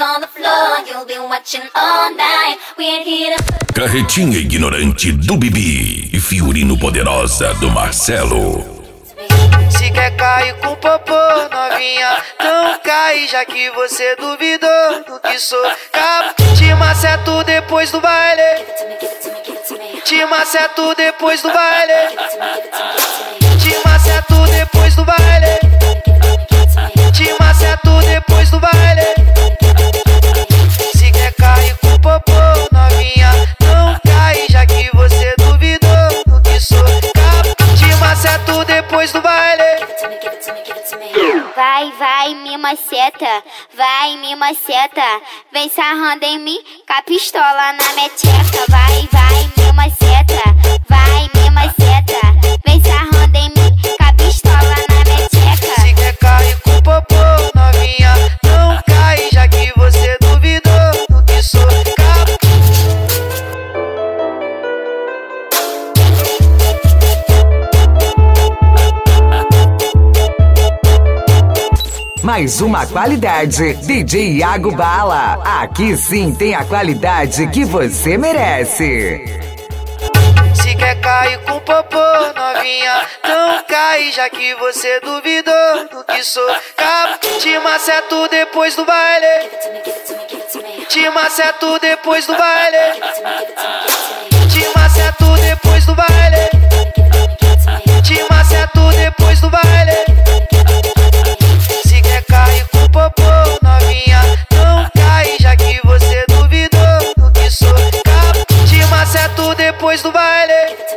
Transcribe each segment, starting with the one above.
on the floor, you'll be watching all night. We ain't here to... Carretinha ignorante do Bibi e Fiorino Poderosa do Marcelo. Se quer cair com popô, novinha, não cai, já que você duvidou do que sou. Te maceto depois do baile. Te maceto depois do baile. Te maceto depois do baile. Te maceto depois do baile. Se quer cair com popô, novinha, não cai, já que você duvidou do que sou. Te maceto depois do baile. Vai, vai, me maceta, vai, me maceta. Vem sarrando em mim, com a pistola na meteca. Vai, vai, me maceta, vai, me maceta. Vem sarrando em mim, com a pistola na meteca. Se quer cair com popô, novinha, não cai, já que você duvidou do que sou. Mais uma qualidade, DJ Iago Bala. Aqui sim tem a qualidade que você merece. Se quer cair com popô, novinha, não cai, já que você duvidou do que sou. Te maceto depois do baile. Te maceto depois do baile. Te maceto depois do baile. Te maceto depois do baile. Se quer cair com popô, novinha, não cai, já que você duvidou do que sou. Te maceto depois do baile.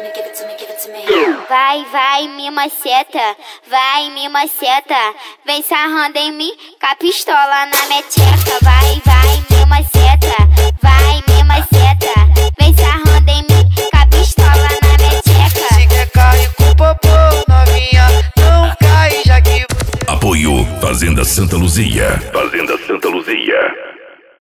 Vai, vai, me maceta, vai, me maceta. Vem sarrando em mim, com a pistola na meteca. Vai, vai, me maceta, vai, me maceta. Vem sarrando em mim, com a pistola na meteca. Se quer cair com popô, novinha, não cai, já que... Apoio Fazenda Santa Luzia. Fazenda Santa Luzia.